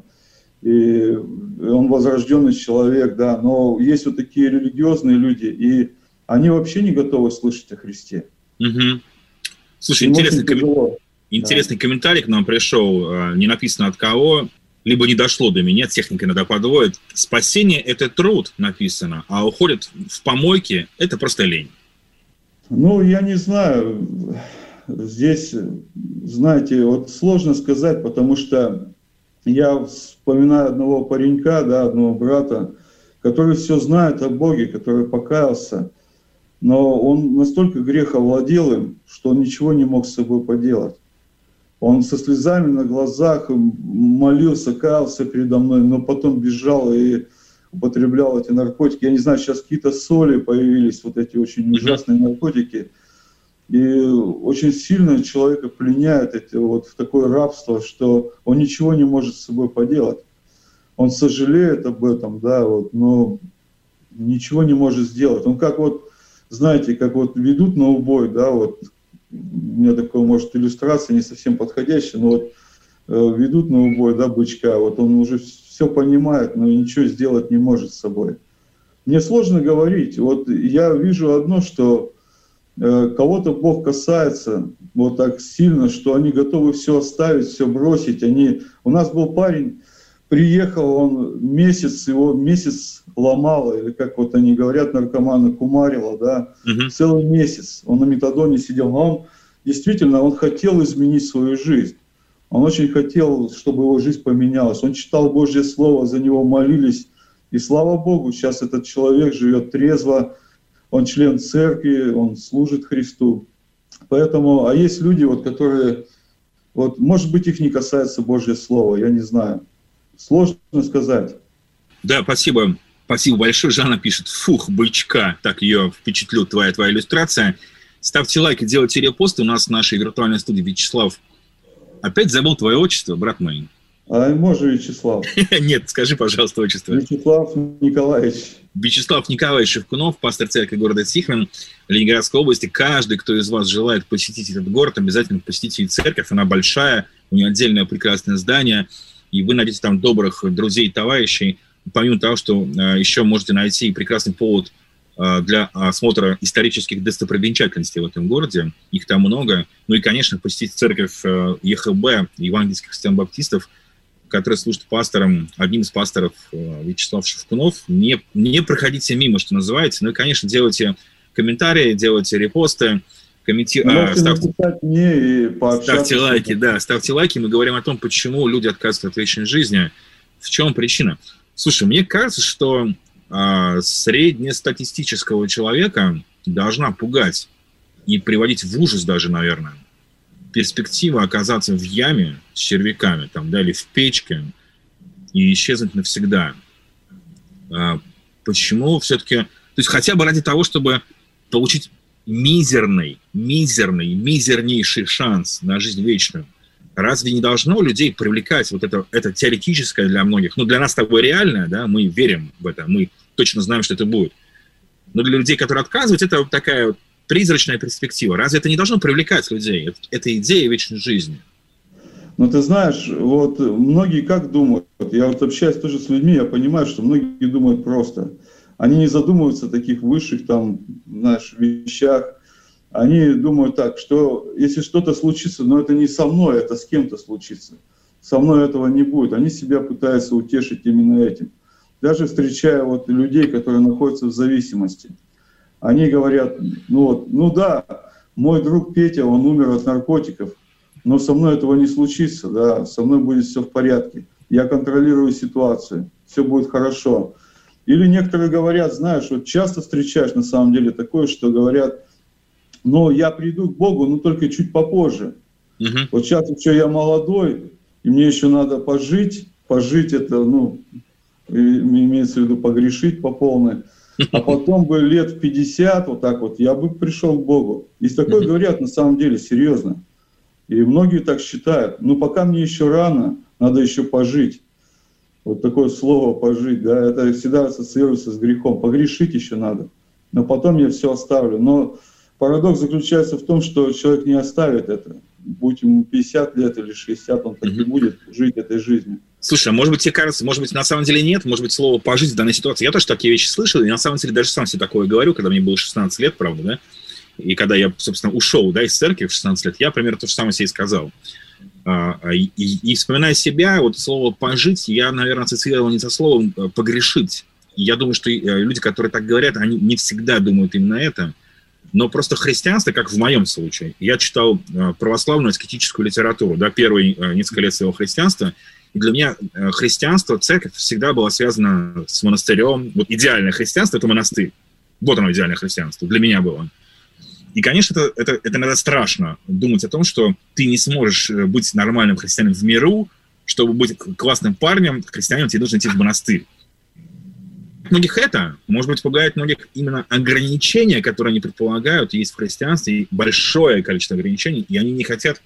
и он возрожденный человек, да. Но есть вот такие религиозные люди, и они вообще не готовы слышать о Христе. Слушай, интересный комментарий к нам пришел, не написано от кого, либо не дошло до меня, техника иногда подводит. Спасение – это труд, написано, а уходит в помойки – это просто лень. Ну, я не знаю. Здесь, знаете, вот сложно сказать, потому что я вспоминаю одного паренька, да, одного брата, который все знает о Боге, который покаялся, но он настолько грех овладел им, что он ничего не мог с собой поделать. Он со слезами на глазах молился, каялся передо мной, но потом бежал и употреблял эти наркотики. Я не знаю, сейчас какие-то соли появились, вот эти очень ужасные наркотики. И очень сильно человека пленяет это вот в такое рабство, что он ничего не может с собой поделать. Он сожалеет об этом, да, вот, но ничего не может сделать. Он как вот, знаете, как вот ведут на убой, да, вот, у меня такая, может, иллюстрация не совсем подходящая, но вот ведут на убой, да, бычка, вот он уже все понимает, но ничего сделать не может с собой. Мне сложно говорить. Вот я вижу одно, что кого-то Бог касается вот так сильно, что они готовы все оставить, все бросить. У нас был парень, приехал, он его месяц ломало, или как вот они говорят, наркоманы, кумарило, да, целый месяц. Он на метадоне сидел, но он действительно, он хотел изменить свою жизнь. Он очень хотел, чтобы его жизнь поменялась. Он читал Божье Слово, за него молились. И слава Богу, сейчас этот человек живет трезво, он член церкви, он служит Христу. Поэтому, а есть люди, вот, которые, вот, может быть, их не касается Божье Слово, я не знаю. Сложно сказать. Да, спасибо. Спасибо большое. Жанна пишет: фух, бычка. Так ее впечатлила твоя иллюстрация. Ставьте лайки, делайте репосты. У нас в нашей виртуальной студии Вячеслав. Опять забыл твое отчество, брат мой. А можно Вячеслав? Нет, скажи, пожалуйста, отчество. Вячеслав Николаевич. Вячеслав Николаевич Шевкунов, пастор церкви города Тихвин, Ленинградской области. Каждый, кто из вас желает посетить этот город, обязательно посетите и церковь. Она большая, у нее отдельное прекрасное здание. И вы найдете там добрых друзей, товарищей. Помимо того, что еще можете найти прекрасный повод для осмотра исторических достопримечательностей в этом городе. Их там много. Ну и, конечно, посетить церковь ЕХБ, евангельских христиан-баптистов, который служит пастором, одним из пасторов Вячеслав Шевкунов. Не проходите мимо, что называется. Ну и, конечно, делайте комментарии, делайте репосты, ставьте лайки. Да, ставьте лайки. Мы говорим о том, почему люди отказываются от вечной жизни. В чем причина? Слушай, мне кажется, что среднестатистического человека должна пугать и приводить в ужас даже, наверное, перспектива оказаться в яме с червяками там, да, или в печке и исчезнуть навсегда. Почему все-таки... То есть хотя бы ради того, чтобы получить мизернейший шанс на жизнь вечную. Разве не должно людей привлекать вот это теоретическое для многих? Ну, для нас с тобой реальное, да, мы верим в это, мы точно знаем, что это будет. Но для людей, которые отказываются, это вот такая вот призрачная перспектива. Разве это не должно привлекать людей? Это идея вечной жизни. Ну, ты знаешь, вот многие как думают? Я вот общаюсь тоже с людьми, я понимаю, что многие думают просто. Они не задумываются о таких высших там, знаешь, вещах. Они думают так, что если что-то случится, но это не со мной, это с кем-то случится. Со мной этого не будет. Они себя пытаются утешить именно этим. Даже встречая вот людей, которые находятся в зависимости. Они говорят, ну да, мой друг Петя, он умер от наркотиков, но со мной этого не случится, да, со мной будет все в порядке. Я контролирую ситуацию, все будет хорошо. Или некоторые говорят, знаешь, вот часто встречаешь на самом деле такое, что говорят, но я приду к Богу, но только чуть попозже. Вот сейчас еще я молодой, и мне еще надо пожить это, ну, имеется в виду погрешить по полной, а потом бы лет в 50, вот так вот, я бы пришел к Богу. И такое говорят на самом деле, серьезно. И многие так считают. Ну, пока мне еще рано, надо еще пожить. Вот такое слово «пожить», да, это всегда ассоциируется с грехом. Погрешить еще надо, но потом я все оставлю. Но парадокс заключается в том, что человек не оставит это. Будь ему 50 лет или 60, он так и будет жить этой жизнью. Слушай, а может быть, тебе кажется, может быть, на самом деле нет, может быть, слово «пожить» в данной ситуации. Я тоже такие вещи слышал, и на самом деле даже сам себе такое говорю, когда мне было 16 лет, правда, да? И когда я, собственно, ушел, да, из церкви в 16 лет, я примерно то же самое себе и сказал. И вспоминая себя, вот слово «пожить» я, наверное, ассоциировал не со словом «погрешить». И я думаю, что люди, которые так говорят, они не всегда думают именно это. Но просто христианство, как в моем случае, я читал православную аскетическую литературу, да, первые несколько лет своего христианства, и для меня христианство, церковь всегда была связана с монастырем. Вот идеальное христианство – это монастырь. Вот оно, идеальное христианство, для меня было. И, конечно, это иногда страшно думать о том, что ты не сможешь быть нормальным христианином в миру, чтобы быть классным парнем, христианином, тебе нужно идти в монастырь. многих это, может быть, пугает многих именно ограничения, которые они предполагают, есть в христианстве, и большое количество ограничений, и они не хотят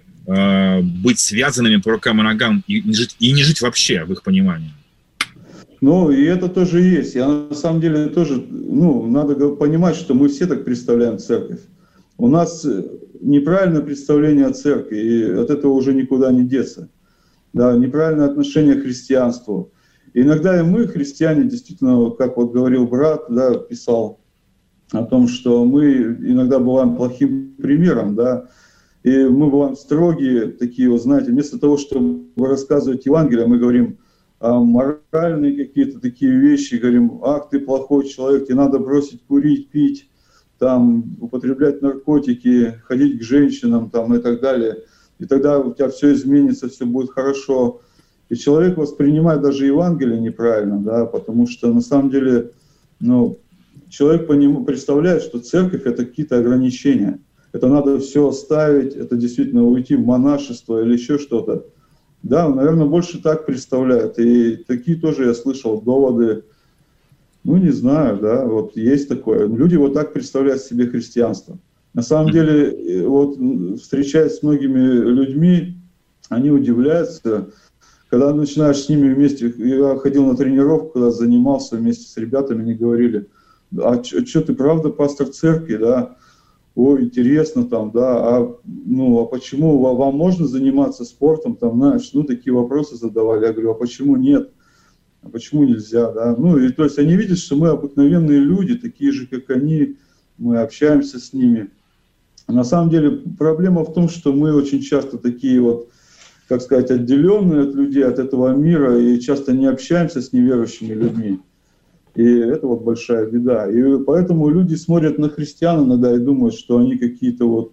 быть связанными по рукам и ногам и не жить вообще, в их понимании. Ну, и это тоже есть. Я на самом деле тоже, надо понимать, что мы все так представляем церковь. У нас неправильное представление о церкви, и от этого уже никуда не деться. Да, неправильное отношение к христианству. И иногда и мы, христиане, действительно, как вот говорил брат, да, писал о том, что мы иногда бываем плохим примером, да, и мы бываем строгие, такие, вот, знаете, вместо того, чтобы рассказывать Евангелие, мы говорим моральные какие-то такие вещи, говорим, ах, ты плохой человек, тебе надо бросить курить, пить, там, употреблять наркотики, ходить к женщинам там, и так далее. И тогда у тебя все изменится, все будет хорошо. И человек воспринимает даже Евангелие неправильно, да, потому что на самом деле, человек по нему представляет, что церковь — это какие-то ограничения. Это надо все оставить, это действительно уйти в монашество или еще что-то. Да, наверное, больше так представляют. И такие тоже я слышал доводы. Не знаю, да, вот есть такое. Люди вот так представляют себе христианство. На самом деле, вот встречаясь с многими людьми, они удивляются, когда начинаешь с ними вместе. Я ходил на тренировку, когда занимался вместе с ребятами, они говорили, а что ты правда пастор церкви, да? Ой, интересно там, да, а почему вам можно заниматься спортом, там, знаешь, такие вопросы задавали. Я говорю, а почему нет? А почему нельзя, да? И то есть они видят, что мы обыкновенные люди, такие же, как они, мы общаемся с ними. На самом деле проблема в том, что мы очень часто такие вот, как сказать, отделенные от людей, от этого мира, и часто не общаемся с неверующими людьми. И это вот большая беда. И поэтому люди смотрят на христиан иногда и думают, что они какие-то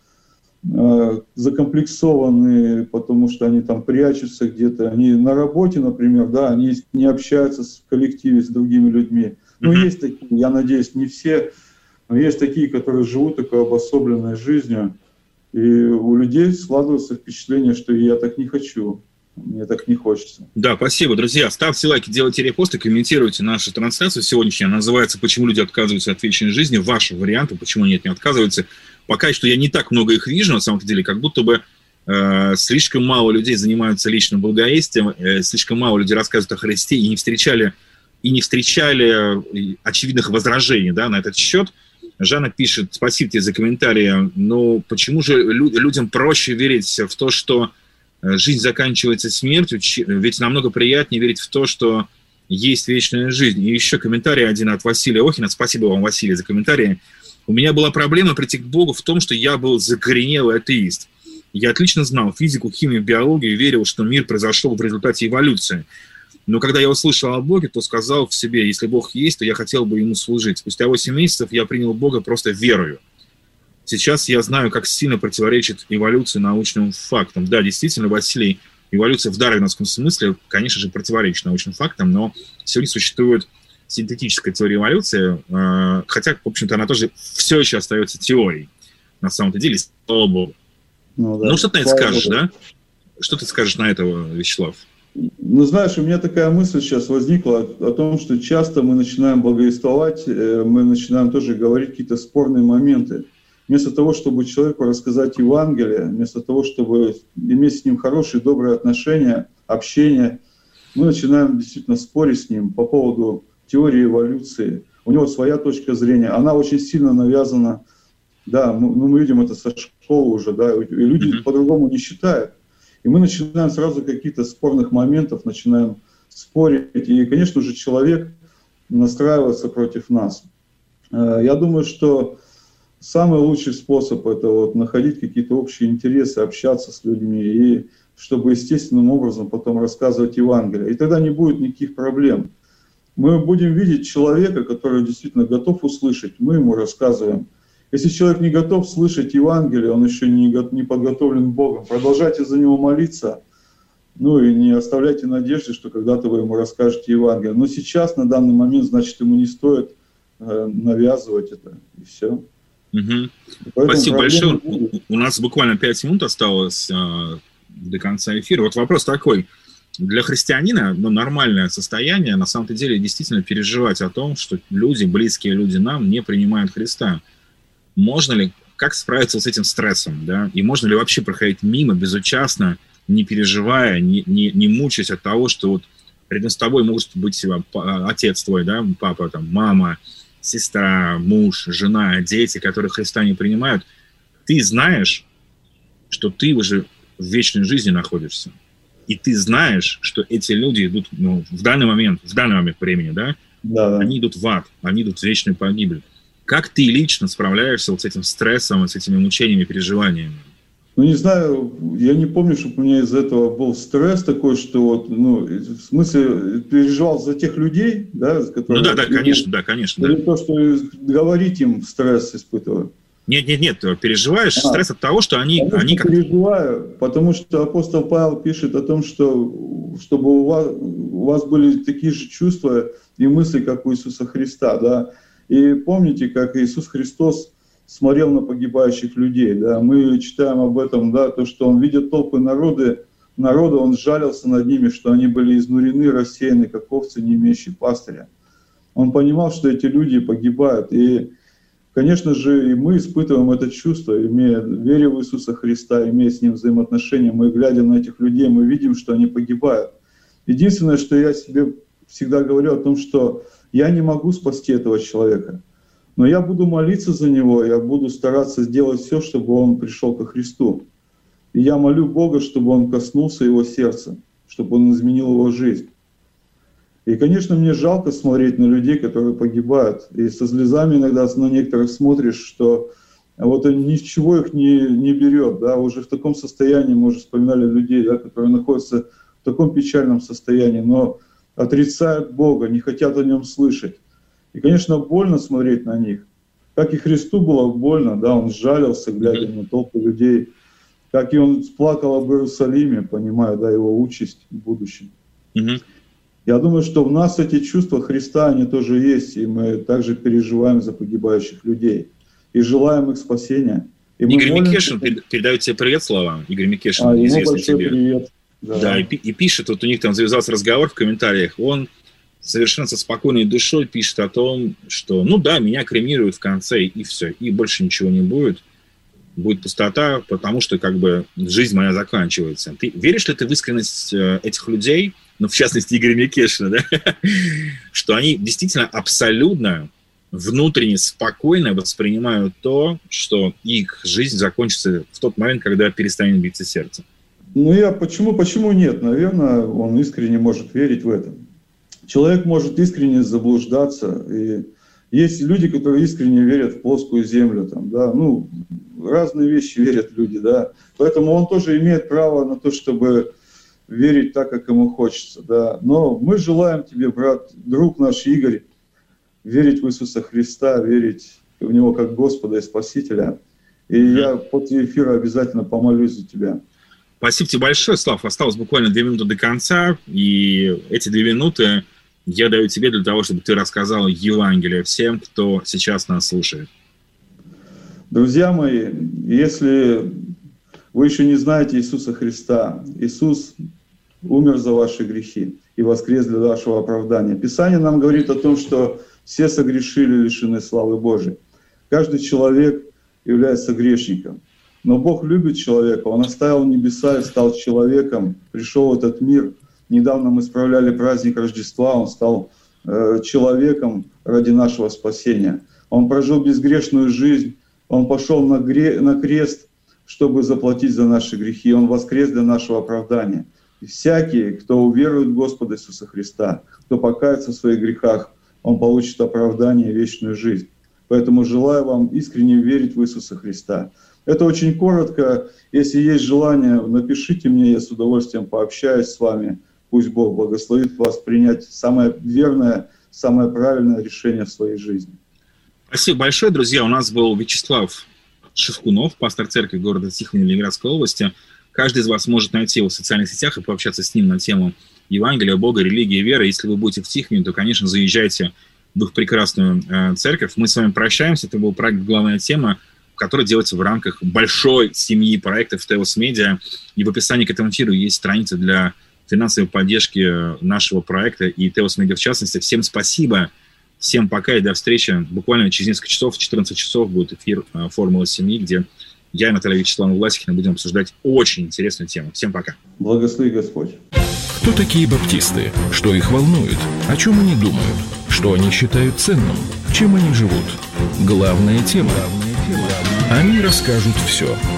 закомплексованные, потому что они там прячутся где-то. Они на работе, например, да, они не общаются в коллективе с другими людьми. Есть такие, я надеюсь, не все, но есть такие, которые живут такой обособленной жизнью. И у людей складывается впечатление, что я так не хочу. Мне так не хочется. Да, спасибо, друзья. Ставьте лайки, делайте репосты, комментируйте нашу трансляцию сегодняшнюю. Она называется «Почему люди отказываются от вечной жизни?». Ваши варианты, почему они не отказываются. Пока что я не так много их вижу, на самом деле, как будто бы слишком мало людей занимаются личным благовестием, слишком мало людей рассказывают о Христе и не встречали очевидных возражений, да, на этот счет. Жанна пишет, спасибо тебе за комментарии, но почему же людям проще верить в то, что жизнь заканчивается смертью, ведь намного приятнее верить в то, что есть вечная жизнь. И еще комментарий один от Василия Охина. Спасибо вам, Василий, за комментарии. У меня была проблема прийти к Богу в том, что я был закоренелый атеист. Я отлично знал физику, химию, биологию и верил, что мир произошел в результате эволюции. Но когда я услышал о Боге, то сказал в себе, если Бог есть, то я хотел бы ему служить. Спустя 8 месяцев я принял Бога просто верою. Сейчас я знаю, как сильно противоречит эволюция научным фактам. Да, действительно, Василий, эволюция в дарвиновском смысле, конечно же, противоречит научным фактам, но сегодня существует синтетическая теория эволюции, хотя, в общем-то, она тоже все еще остается теорией, на самом-то деле, слава Богу. Что ты на это скажешь, да? Что ты скажешь на это, Вячеслав? Знаешь, у меня такая мысль сейчас возникла о том, что часто мы начинаем благовествовать, мы начинаем тоже говорить какие-то спорные моменты. Вместо того, чтобы человеку рассказать Евангелие, вместо того, чтобы иметь с ним хорошие, добрые отношения, общение, мы начинаем действительно спорить с ним по поводу теории эволюции. У него своя точка зрения, она очень сильно навязана. Да, мы видим это со школы уже, да, и люди по-другому не считают. И мы начинаем сразу каких-то спорных моментов, начинаем спорить. И, конечно же, человек настраивается против нас. Я думаю, что самый лучший способ — это находить какие-то общие интересы, общаться с людьми, и чтобы естественным образом потом рассказывать Евангелие. И тогда не будет никаких проблем. Мы будем видеть человека, который действительно готов услышать, мы ему рассказываем. Если человек не готов слышать Евангелие, он еще не подготовлен Богом, продолжайте за него молиться, и не оставляйте надежды, что когда-то вы ему расскажете Евангелие. Но сейчас, на данный момент, значит, ему не стоит навязывать это, и все. Спасибо большое. У нас буквально 5 минут осталось до конца эфира. Вот вопрос такой. для христианина нормальное состояние на самом-то деле действительно переживать о том, что люди, близкие люди нам, не принимают Христа. Можно ли, как справиться с этим стрессом, да? И можно ли вообще проходить мимо, безучастно, не переживая, не мучаясь от того, что вот рядом с тобой может быть отец твой, да, папа, там, мама, сестра, муж, жена, дети, которые Христа не принимают. Ты знаешь, что ты уже в вечной жизни находишься. И ты знаешь, что эти люди идут, в данный момент времени, да, они идут в ад, они идут в вечную погибель. Как ты лично справляешься вот с этим стрессом, с этими мучениями, переживаниями? Не знаю, я не помню, чтобы у меня из этого был стресс такой, что вот, в смысле, переживал за тех людей, да, которые... конечно. Или то, что говорить им стресс испытываю. Нет, переживаешь стресс от того, что они как... Переживаю, потому что апостол Павел пишет о том, что чтобы у вас были такие же чувства и мысли, как у Иисуса Христа, да. И помните, как Иисус Христос смотрел на погибающих людей, да, мы читаем об этом, да, то, что Он, видя толпы народа, Он сжалился над ними, что они были изнурены, рассеяны, как овцы, не имеющие пастыря. Он понимал, что эти люди погибают, и, конечно же, и мы испытываем это чувство, веря в Иисуса Христа, имея с Ним взаимоотношения, мы, глядя на этих людей, мы видим, что они погибают. Единственное, что я себе всегда говорю о том, что я не могу спасти этого человека, но я буду молиться за него, я буду стараться сделать все, чтобы он пришел ко Христу. И я молю Бога, чтобы он коснулся его сердца, чтобы он изменил его жизнь. И, конечно, мне жалко смотреть на людей, которые погибают. И со слезами иногда на некоторых смотришь, что вот ничего их не берет. Да? Уже в таком состоянии, мы уже вспоминали людей, да, которые находятся в таком печальном состоянии, но отрицают Бога, не хотят о Нем слышать. И, конечно, больно смотреть на них. Как и Христу было больно, да, Он сжалился, глядя на толпы людей. Как и Он плакал об Иерусалиме, понимая, да, его участь в будущем. Я думаю, что в нас эти чувства Христа, они тоже есть, и мы также переживаем за погибающих людей. И желаем их спасения. И Игорь Микешин передает тебе привет, Слава. Игорь Микешин, известный тебе. Привет. Да, и пишет, вот у них там завязался разговор в комментариях, он совершенно со спокойной душой пишет о том, что, меня кремируют в конце, и все, и больше ничего не будет. Будет пустота, потому что как бы жизнь моя заканчивается. Ты веришь ли ты в искренность этих людей, в частности Игоря Микешина, да? Что они действительно абсолютно внутренне спокойно воспринимают то, что их жизнь закончится в тот момент, когда перестанет биться сердце? Почему нет? Наверное, он искренне может верить в это. Человек может искренне заблуждаться. И есть люди, которые искренне верят в плоскую землю. Там, да? Разные вещи верят люди. Да? Поэтому он тоже имеет право на то, чтобы верить так, как ему хочется. Да? Но мы желаем тебе, брат, друг наш Игорь, верить в Иисуса Христа, верить в Него как Господа и Спасителя. И я после эфира обязательно помолюсь за тебя. Спасибо тебе большое, Слав. Осталось буквально 2 минуты до конца, и эти 2 минуты я даю тебе для того, чтобы ты рассказал Евангелие всем, кто сейчас нас слушает. Друзья мои, если вы еще не знаете Иисуса Христа, Иисус умер за ваши грехи и воскрес для вашего оправдания. Писание нам говорит о том, что все согрешили, лишены славы Божией. Каждый человек является грешником. Но Бог любит человека, Он оставил небеса и стал человеком, пришел в этот мир. Недавно мы справляли праздник Рождества, Он стал человеком ради нашего спасения. Он прожил безгрешную жизнь, Он пошел на крест, чтобы заплатить за наши грехи. Он воскрес для нашего оправдания. И всякий, кто уверует в Господа Иисуса Христа, кто покается в своих грехах, он получит оправдание и вечную жизнь. Поэтому желаю вам искренне верить в Иисуса Христа. Это очень коротко. Если есть желание, напишите мне, я с удовольствием пообщаюсь с вами. Пусть Бог благословит вас принять самое верное, самое правильное решение в своей жизни. Спасибо большое, друзья. У нас был Вячеслав Шевкунов, пастор церкви города Тихвин Ленинградской области. Каждый из вас может найти его в социальных сетях и пообщаться с ним на тему Евангелия, Бога, религии, веры. Если вы будете в Тихвине, то, конечно, заезжайте в их прекрасную церковь. Мы с вами прощаемся. Это был проект «Главная тема», который делается в рамках большой семьи проектов Теос Медиа. И в описании к этому эфиру есть страница для финансовой поддержки нашего проекта и Теос Медиа в частности. Всем спасибо, всем пока и до встречи. Буквально через несколько часов, в 14 часов будет эфир «Формула семьи», где я и Наталья Вячеславовна Власихина будем обсуждать очень интересную тему. Всем пока. Благослови Господь. Кто такие баптисты? Что их волнует? О чем они думают? Что они считают ценным? Чем они живут? Главная тема. Они расскажут все.